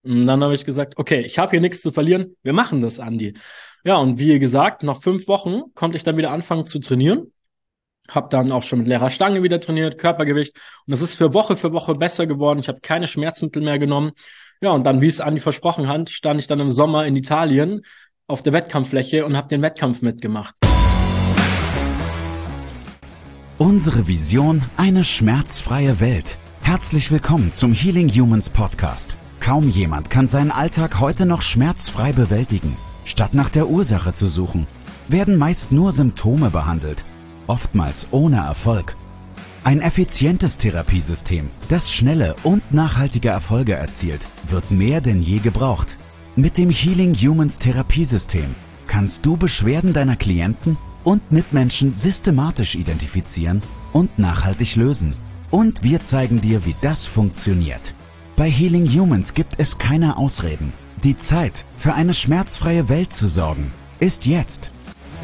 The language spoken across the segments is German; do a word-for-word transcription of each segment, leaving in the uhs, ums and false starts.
Und dann habe ich gesagt, okay, ich habe hier nichts zu verlieren, wir machen das, Andi. Ja, und wie gesagt, nach fünf Wochen konnte ich dann wieder anfangen zu trainieren. Hab dann auch schon mit leerer Stange wieder trainiert, Körpergewicht. Und es ist für Woche für Woche besser geworden. Ich habe keine Schmerzmittel mehr genommen. Ja, und dann, wie es Andi versprochen hat, stand ich dann im Sommer in Italien auf der Wettkampffläche und habe den Wettkampf mitgemacht. Unsere Vision: eine schmerzfreie Welt. Herzlich willkommen zum Healing Humans Podcast. Kaum jemand kann seinen Alltag heute noch schmerzfrei bewältigen. Statt nach der Ursache zu suchen, werden meist nur Symptome behandelt, oftmals ohne Erfolg. Ein effizientes Therapiesystem, das schnelle und nachhaltige Erfolge erzielt, wird mehr denn je gebraucht. Mit dem Healing Humans Therapiesystem kannst du Beschwerden deiner Klienten und Mitmenschen systematisch identifizieren und nachhaltig lösen. Und wir zeigen dir, wie das funktioniert. Bei Healing Humans gibt es keine Ausreden. Die Zeit, für eine schmerzfreie Welt zu sorgen, ist jetzt.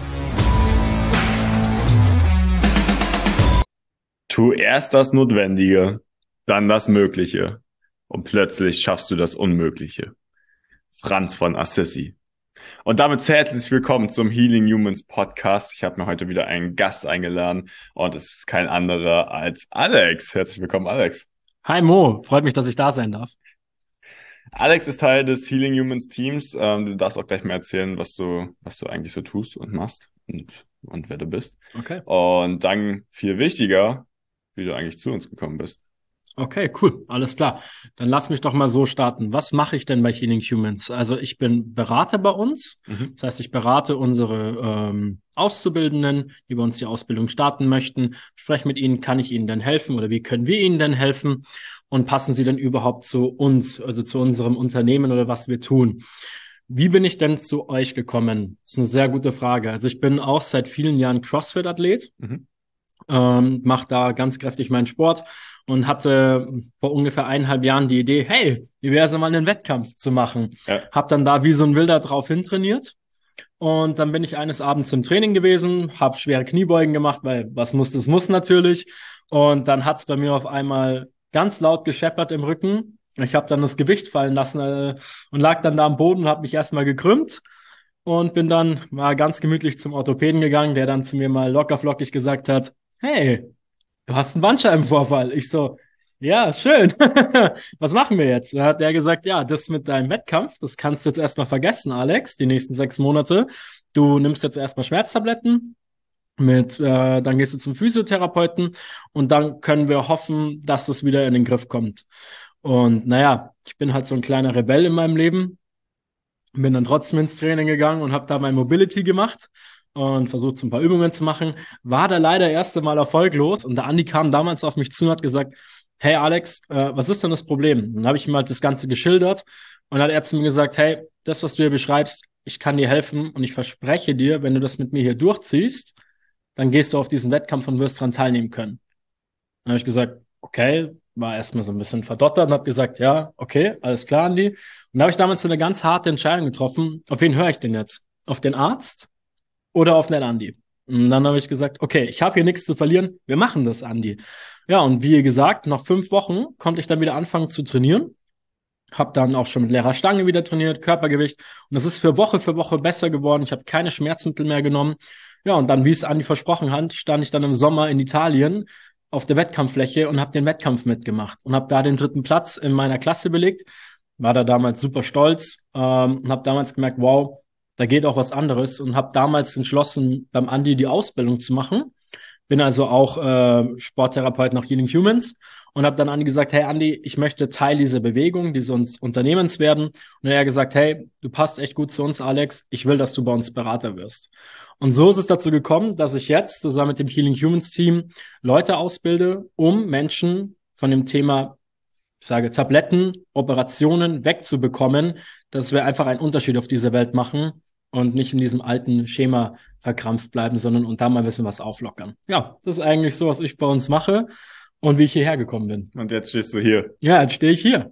Tu erst das Notwendige, dann das Mögliche und plötzlich schaffst du das Unmögliche. Franz von Assisi. Und damit herzlich willkommen zum Healing Humans Podcast. Ich habe mir heute wieder einen Gast eingeladen und es ist kein anderer als Alex. Herzlich willkommen, Alex. Hi Mo, freut mich, dass ich da sein darf. Alex ist Teil des Healing Humans Teams. Ähm, du darfst auch gleich mal erzählen, was du, was du eigentlich so tust und machst und, und wer du bist. Okay. Und dann viel wichtiger, wie du eigentlich zu uns gekommen bist. Okay, cool, alles klar. Dann lass mich doch mal so starten. Was mache ich denn bei Healing Humans? Also ich bin Berater bei uns. Mhm. Das heißt, ich berate unsere ähm, Auszubildenden, die bei uns die Ausbildung starten möchten. Spreche mit ihnen, kann ich ihnen denn helfen oder wie können wir ihnen denn helfen? Und passen sie denn überhaupt zu uns, also zu unserem Unternehmen oder was wir tun? Wie bin ich denn zu euch gekommen? Das ist eine sehr gute Frage. Also ich bin auch seit vielen Jahren CrossFit-Athlet. Mhm. Ähm, mache da ganz kräftig meinen Sport und hatte vor ungefähr eineinhalb Jahren die Idee, hey, wie wäre es mal einen Wettkampf zu machen? Ja. Hab dann da wie so ein Wilder drauf hintrainiert und dann bin ich eines Abends im Training gewesen, habe schwere Kniebeugen gemacht, weil was muss, das muss natürlich. Und dann hat's bei mir auf einmal ganz laut gescheppert im Rücken. Ich habe dann das Gewicht fallen lassen äh, und lag dann da am Boden und habe mich erstmal gekrümmt. Und bin dann mal ganz gemütlich zum Orthopäden gegangen, der dann zu mir mal lockerflockig gesagt hat, hey, du hast einen Bandscheibenvorfall. Ich so, ja, schön. Was machen wir jetzt? Da hat der gesagt, ja, das mit deinem Wettkampf, das kannst du jetzt erstmal vergessen, Alex, die nächsten sechs Monate. Du nimmst jetzt erstmal Schmerztabletten. Mit, äh, dann gehst du zum Physiotherapeuten und dann können wir hoffen, dass das wieder in den Griff kommt. Und naja, ich bin halt so ein kleiner Rebell in meinem Leben. Bin dann trotzdem ins Training gegangen und habe da mein Mobility gemacht und versucht, so ein paar Übungen zu machen. War da leider erste Mal erfolglos und der Andi kam damals auf mich zu und hat gesagt, hey Alex, äh, was ist denn das Problem? Dann habe ich ihm halt das Ganze geschildert und dann hat er zu mir gesagt, hey, das, was du hier beschreibst, ich kann dir helfen und ich verspreche dir, wenn du das mit mir hier durchziehst, dann gehst du auf diesen Wettkampf und wirst dran teilnehmen können. Dann habe ich gesagt, okay, war erstmal so ein bisschen verdottert und habe gesagt, ja, okay, alles klar, Andi. Und da habe ich damals so eine ganz harte Entscheidung getroffen, auf wen höre ich denn jetzt? Auf den Arzt oder auf den Andi? Und dann habe ich gesagt, okay, ich habe hier nichts zu verlieren, wir machen das, Andi. Ja, und wie gesagt, nach fünf Wochen konnte ich dann wieder anfangen zu trainieren. Hab dann auch schon mit leerer Stange wieder trainiert, Körpergewicht. Und es ist für Woche für Woche besser geworden. Ich habe keine Schmerzmittel mehr genommen. Ja, und dann, wie es Andi versprochen hat, stand ich dann im Sommer in Italien auf der Wettkampffläche und habe den Wettkampf mitgemacht und habe da den dritten Platz in meiner Klasse belegt. War da damals super stolz ähm, und habe damals gemerkt, wow, da geht auch was anderes und habe damals entschlossen, beim Andi die Ausbildung zu machen. Bin also auch äh, Sporttherapeut nach Healing Humans und habe dann Andi gesagt, hey Andi, ich möchte Teil dieser Bewegung, dieses Unternehmens werden. Und er hat gesagt, hey, du passt echt gut zu uns, Alex. Ich will, dass du bei uns Berater wirst. Und so ist es dazu gekommen, dass ich jetzt zusammen mit dem Healing Humans Team Leute ausbilde, um Menschen von dem Thema, ich sage, Tabletten, Operationen wegzubekommen, dass wir einfach einen Unterschied auf dieser Welt machen und nicht in diesem alten Schema verkrampft bleiben, sondern und da mal ein bisschen was auflockern. Ja, das ist eigentlich so, was ich bei uns mache und wie ich hierher gekommen bin. Und jetzt stehst du hier. Ja, jetzt stehe ich hier.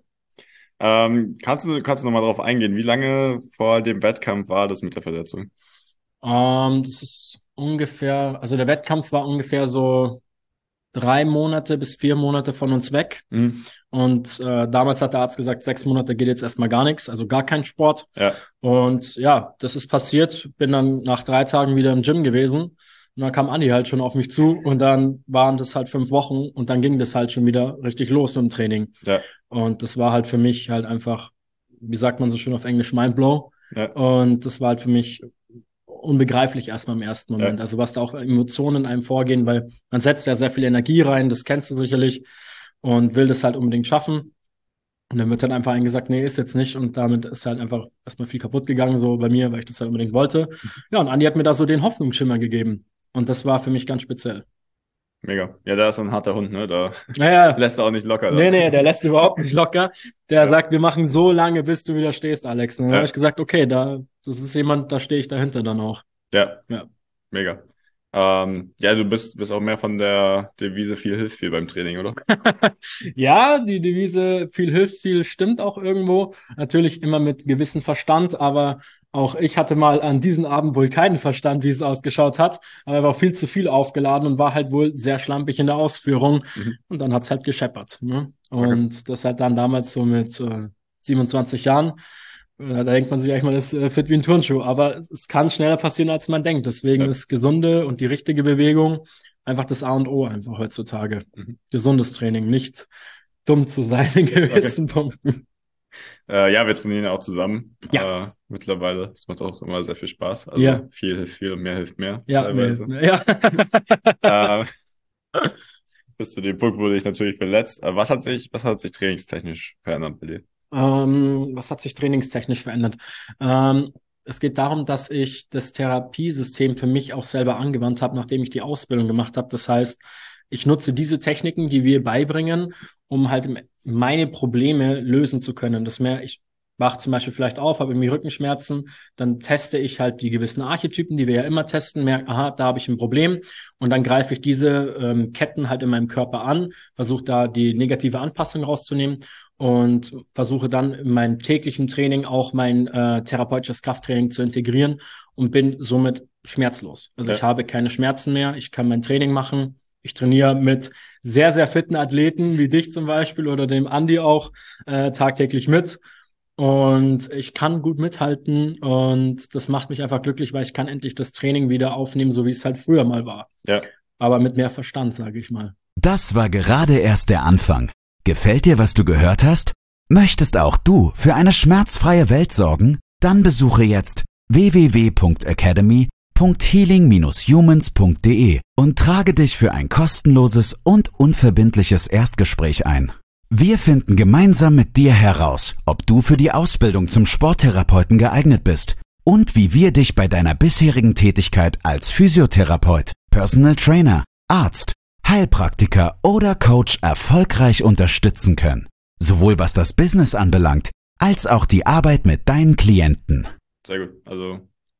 Ähm, kannst du, kannst du nochmal drauf eingehen, wie lange vor dem Wettkampf war das mit der Verletzung? Ähm, das ist ungefähr, also der Wettkampf war ungefähr so drei Monate bis vier Monate von uns weg. Mhm. Und äh, damals hat der Arzt gesagt, sechs Monate geht jetzt erstmal gar nichts, also gar kein Sport. Ja. Und ja, das ist passiert. Bin dann nach drei Tagen wieder im Gym gewesen. Und dann kam Andi halt schon auf mich zu und dann waren das halt fünf Wochen und dann ging das halt schon wieder richtig los mit dem Training. Ja. Und das war halt für mich halt einfach, wie sagt man so schön auf Englisch, Mindblow. Ja. Und das war halt für mich unbegreiflich erstmal im ersten Moment. Ja. Also was da auch Emotionen in einem vorgehen, weil man setzt ja sehr viel Energie rein, das kennst du sicherlich und will das halt unbedingt schaffen. Und dann wird dann einfach einem gesagt, nee, ist jetzt nicht. Und damit ist halt einfach erstmal viel kaputt gegangen, so bei mir, weil ich das halt unbedingt wollte. Ja, und Andi hat mir da so den Hoffnungsschimmer gegeben. Und das war für mich ganz speziell. Mega. Ja, der ist ein harter Hund, ne? Da Naja, lässt er auch nicht locker. nee, nee, der lässt überhaupt nicht locker. Der Ja. sagt, wir machen so lange, bis du wieder stehst, Alex. Und dann Ja. habe ich gesagt, okay, da, das ist jemand, da stehe ich dahinter dann auch. Ja. Ja. Mega. Ähm, ja, du bist, bist auch mehr von der Devise viel hilft viel beim Training, oder? Ja, die Devise viel hilft viel stimmt auch irgendwo. Natürlich immer mit gewissem Verstand, aber auch ich hatte mal an diesem Abend wohl keinen Verstand, wie es ausgeschaut hat. Aber er war viel zu viel aufgeladen und war halt wohl sehr schlampig in der Ausführung. Mhm. Und dann hat's halt gescheppert. Ne? Und das halt dann damals so mit äh, siebenundzwanzig Jahren. Äh, Da denkt man sich eigentlich mal, das ist äh, fit wie ein Turnschuh. Aber es, es kann schneller passieren, als man denkt. Deswegen Ja. ist gesunde und die richtige Bewegung einfach das A und O einfach heutzutage. Mhm. Gesundes Training, nicht dumm zu sein in gewissen Punkten. Äh, ja, wir trainieren ja auch zusammen. Ja. Äh, mittlerweile. Das macht auch immer sehr viel Spaß. Also Ja. viel hilft viel und mehr hilft mehr. Ja, teilweise. nee, ja. äh, bis zu dem Punkt wurde ich natürlich verletzt. Äh, was hat sich, was hat sich trainingstechnisch verändert bei dir? Ähm, was hat sich trainingstechnisch verändert? Ähm, es geht darum, dass ich das Therapiesystem für mich auch selber angewandt habe, nachdem ich die Ausbildung gemacht habe. Das heißt, ich nutze diese Techniken, die wir beibringen, um halt meine Probleme lösen zu können. Das mehr, ich wach zum Beispiel vielleicht auf, habe irgendwie Rückenschmerzen, dann teste ich halt die gewissen Archetypen, die wir ja immer testen, merke, aha, da habe ich ein Problem und dann greife ich diese ähm, Ketten halt in meinem Körper an, versuche da die negative Anpassung rauszunehmen und versuche dann in meinem täglichen Training auch mein äh, therapeutisches Krafttraining zu integrieren und bin somit schmerzlos. Also Ja. ich habe keine Schmerzen mehr, ich kann mein Training machen. Ich trainiere mit sehr, sehr fitten Athleten, wie dich zum Beispiel oder dem Andi auch, äh, tagtäglich mit. Und ich kann gut mithalten und das macht mich einfach glücklich, weil ich kann endlich das Training wieder aufnehmen, so wie es halt früher mal war. Ja. Aber mit mehr Verstand, sage ich mal. Das war gerade erst der Anfang. Gefällt dir, was du gehört hast? Möchtest auch du für eine schmerzfreie Welt sorgen? Dann besuche jetzt w w w punkt academy punkt healing dash humans punkt de und trage dich für ein kostenloses und unverbindliches Erstgespräch ein. Wir finden gemeinsam mit dir heraus, ob du für die Ausbildung zum Sporttherapeuten geeignet bist und wie wir dich bei deiner bisherigen Tätigkeit als Physiotherapeut, Personal Trainer, Arzt, Heilpraktiker oder Coach erfolgreich unterstützen können. Sowohl was das Business anbelangt, als auch die Arbeit mit deinen Klienten. Sehr gut. Also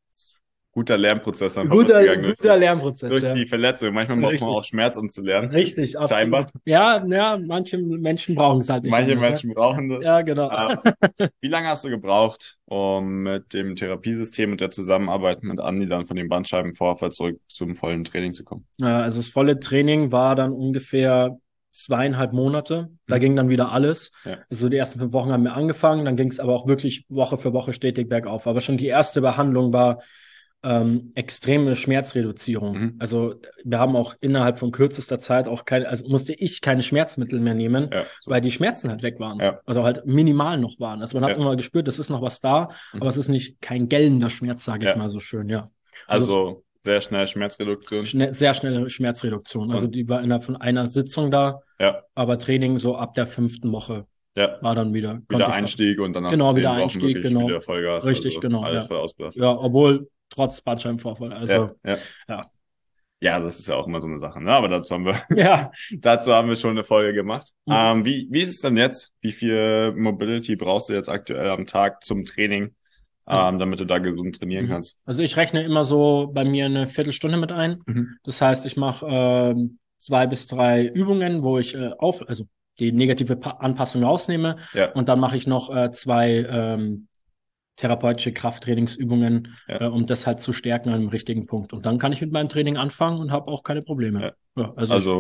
guter Lernprozess dann Guter, vorausgegangen durch, guter Lernprozess, durch ja. die Verletzung. Manchmal braucht man Richtig. auch Schmerz, um zu lernen. Richtig, absolut. Scheinbar. Ja, ja, manche Menschen brauchen es halt nicht. Manche anders, Menschen brauchen das. Ja, genau. Äh, wie lange hast du gebraucht, um mit dem Therapiesystem und der Zusammenarbeit mit Andi dann von dem Bandscheibenvorfall zurück zum vollen Training zu kommen? Ja, also das volle Training war dann ungefähr zweieinhalb Monate. Da Mhm. ging dann wieder alles. Ja. Also die ersten fünf Wochen haben wir angefangen, dann ging es aber auch wirklich Woche für Woche stetig bergauf. Aber schon die erste Behandlung war ähm, extreme Schmerzreduzierung. Mhm. Also wir haben auch innerhalb von kürzester Zeit auch keine, also musste ich keine Schmerzmittel mehr nehmen, Ja, so. weil die Schmerzen halt weg waren. Ja. Also halt minimal noch waren. Also man hat Ja. immer gespürt, es ist noch was da, Mhm. aber es ist nicht kein gellender Schmerz, sage ich Ja. mal so schön, ja. Also sehr schnell Schmerzreduktion. Schnell, sehr schnelle Schmerzreduktion. Also Und- die war innerhalb von einer Sitzung da, Ja, aber Training so ab der fünften Woche ja. war dann wieder. konnte Wieder ich- Einstieg und danach Genau, zehn wieder Wochen Einstieg, wirklich genau. wieder Vollgas. Richtig, also genau, Alles ja. voll ausbelastet. Ja, obwohl trotz Bandscheibenvorfall. Also, ja, ja. ja. Ja, das ist ja auch immer so eine Sache, ne? Aber dazu haben wir, ja. dazu haben wir schon eine Folge gemacht. Mhm. Ähm, wie, wie ist es denn jetzt? Wie viel Mobility brauchst du jetzt aktuell am Tag zum Training, Also- ähm, damit du da gesund trainieren Mhm. kannst? Also ich rechne immer so bei mir eine Viertelstunde mit ein. Mhm. Das heißt, ich mache ähm, zwei bis drei Übungen, wo ich äh, auf, also die negative pa Anpassung rausnehme. Ja, Und dann mache ich noch äh, zwei ähm, therapeutische Krafttrainingsübungen, Ja. äh, um das halt zu stärken an einem richtigen Punkt. Und dann kann ich mit meinem Training anfangen und habe auch keine Probleme. Ja. Ja, also, also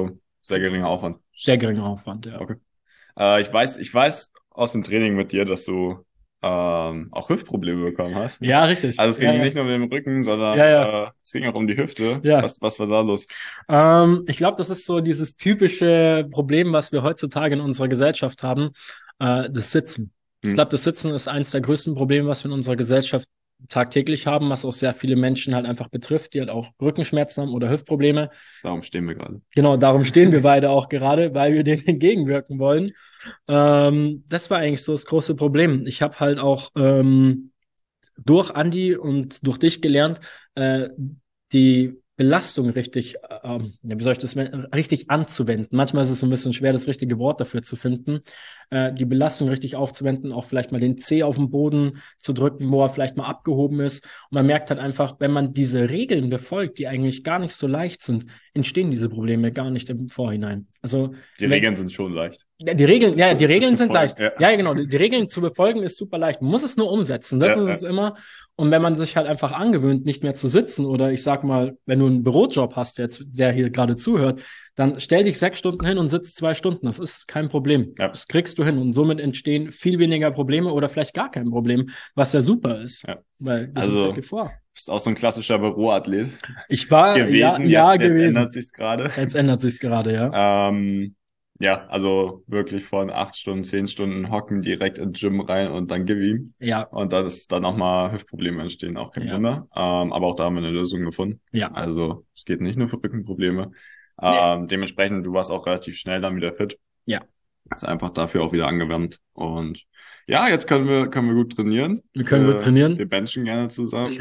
Sehr geringer Aufwand. Sehr geringer Aufwand, ja. Okay. Äh, ich weiß, ich weiß aus dem Training mit dir, dass du ähm, auch Hüftprobleme bekommen hast. Ja, richtig. Also es ging ja, ja. nicht nur um den Rücken, sondern ja, ja. Äh, es ging auch um die Hüfte. Ja. Was, was war da los? Ähm, ich glaube, das ist so dieses typische Problem, was wir heutzutage in unserer Gesellschaft haben, äh, das Sitzen. Hm. Ich glaube, das Sitzen ist eines der größten Probleme, was wir in unserer Gesellschaft tagtäglich haben, was auch sehr viele Menschen halt einfach betrifft, die halt auch Rückenschmerzen haben oder Hüftprobleme. Darum stehen wir gerade. Genau, darum stehen wir beide auch gerade, weil wir denen entgegenwirken wollen. Ähm, das war eigentlich so das große Problem. Ich habe halt auch ähm, durch Andi und durch dich gelernt, äh, die Belastung richtig, äh, wie soll ich das richtig anzuwenden. Manchmal ist es so ein bisschen schwer, das richtige Wort dafür zu finden. Äh, die Belastung richtig aufzuwenden, auch vielleicht mal den Zeh auf den Boden zu drücken, wo er vielleicht mal abgehoben ist. Und man merkt halt einfach, wenn man diese Regeln befolgt, die eigentlich gar nicht so leicht sind, entstehen diese Probleme gar nicht im Vorhinein. Also die wenn, Regeln sind schon leicht. Ja, die Regeln, ja, die Regeln sind leicht. Ja. ja, genau. Die, die Regeln zu befolgen ist super leicht. Man muss es nur umsetzen. Das ja, ist ja. es immer. Und wenn man sich halt einfach angewöhnt, nicht mehr zu sitzen oder ich sag mal, wenn du einen Bürojob hast, der, der hier gerade zuhört, dann stell dich sechs Stunden hin und sitz zwei Stunden. Das ist kein Problem. Ja. Das kriegst du hin. Und somit entstehen viel weniger Probleme oder vielleicht gar kein Problem, was ja super ist. Ja. Weil das also, ist vor. Bist auch so ein klassischer Büroathlet. Ich war gewesen. Ja, ja jetzt, gewesen. Jetzt ändert sich's gerade. Jetzt ändert sich's gerade, ja. Ähm, ja, also wirklich von acht Stunden, zehn Stunden hocken direkt ins Gym rein und dann gib ihm. Ja. Und dann ist dann nochmal Hüftprobleme entstehen, auch kein Ja. Wunder. Ähm, aber auch da haben wir eine Lösung gefunden. Ja. Also es geht nicht nur für Rückenprobleme. Nee. Ähm, dementsprechend, du warst auch relativ schnell dann wieder fit. Ja. Ist einfach dafür auch wieder angewärmt. Und ja, jetzt können wir können wir gut trainieren. Wir können gut trainieren. Wir benchen gerne zusammen.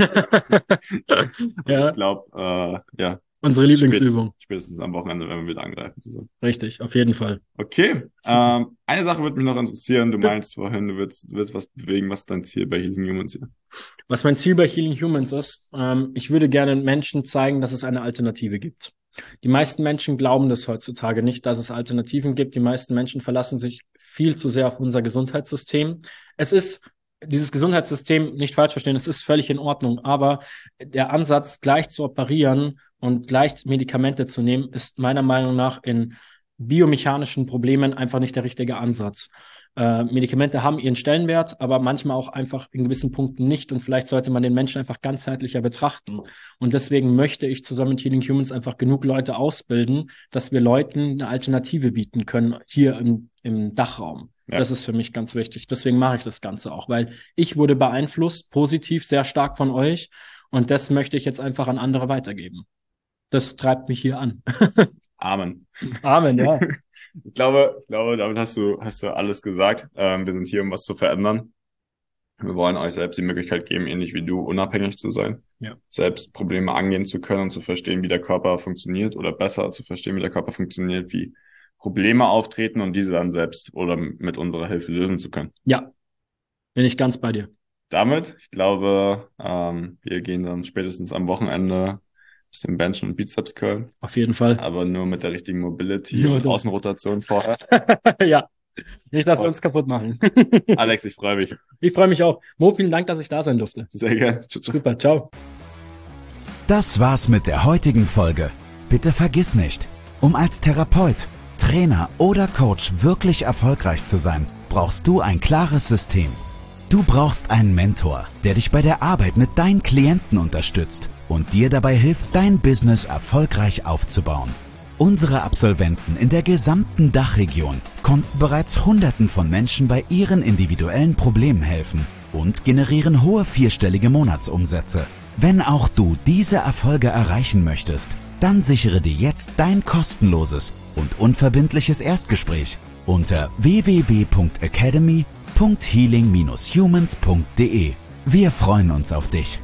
Ja. Ich glaube, äh, ja. Unsere Lieblingsübung. Spätestens, spätestens am Wochenende, wenn wir wieder angreifen zusammen. Richtig, auf jeden Fall. Okay. Ähm, eine Sache würde mich noch interessieren. Du meinst vorhin, du willst, du willst was bewegen. Was ist dein Ziel bei Healing Humans hier? Was mein Ziel bei Healing Humans ist, ähm, ich würde gerne Menschen zeigen, dass es eine Alternative gibt. Die meisten Menschen glauben das heutzutage nicht, dass es Alternativen gibt. Die meisten Menschen verlassen sich viel zu sehr auf unser Gesundheitssystem. Es ist dieses Gesundheitssystem, nicht falsch verstehen, es ist völlig in Ordnung, aber der Ansatz, gleich zu operieren und gleich Medikamente zu nehmen, ist meiner Meinung nach in biomechanischen Problemen einfach nicht der richtige Ansatz. Äh, Medikamente haben ihren Stellenwert, aber manchmal auch einfach in gewissen Punkten nicht und vielleicht sollte man den Menschen einfach ganzheitlicher betrachten. Und deswegen möchte ich zusammen mit Healing Humans einfach genug Leute ausbilden, dass wir Leuten eine Alternative bieten können hier im, im Dachraum. Ja. Das ist für mich ganz wichtig. Deswegen mache ich das Ganze auch, weil ich wurde beeinflusst, positiv, sehr stark von euch und das möchte ich jetzt einfach an andere weitergeben. Das treibt mich hier an. Amen. Amen, ja. Ich glaube, ich glaube, damit hast du, hast du alles gesagt. Ähm, wir sind hier, um was zu verändern. Wir wollen euch selbst die Möglichkeit geben, ähnlich wie du, unabhängig zu sein. Ja. Selbst Probleme angehen zu können und zu verstehen, wie der Körper funktioniert oder besser zu verstehen, wie der Körper funktioniert, wie Probleme auftreten und diese dann selbst oder mit unserer Hilfe lösen zu können. Ja, bin ich ganz bei dir. Damit, ich glaube, ähm, wir gehen dann spätestens am Wochenende bisschen Benchen und Bizeps Curl. Auf jeden Fall. Aber nur mit der richtigen Mobility Nur und das. Außenrotation vorher. Ja, nicht, dass wir uns kaputt machen. Alex, ich freue mich. Ich freue mich auch. Mo, vielen Dank, dass ich da sein durfte. Sehr gerne. Super, ciao. Das war's mit der heutigen Folge. Bitte vergiss nicht, um als Therapeut, Trainer oder Coach wirklich erfolgreich zu sein, brauchst du ein klares System. Du brauchst einen Mentor, der dich bei der Arbeit mit deinen Klienten unterstützt und dir dabei hilft, dein Business erfolgreich aufzubauen. Unsere Absolventen in der gesamten Dachregion konnten bereits Hunderten von Menschen bei ihren individuellen Problemen helfen und generieren hohe vierstellige Monatsumsätze. Wenn auch du diese Erfolge erreichen möchtest, dann sichere dir jetzt dein kostenloses und unverbindliches Erstgespräch unter w w w punkt academy punkt healing dash humans punkt de. Wir freuen uns auf dich.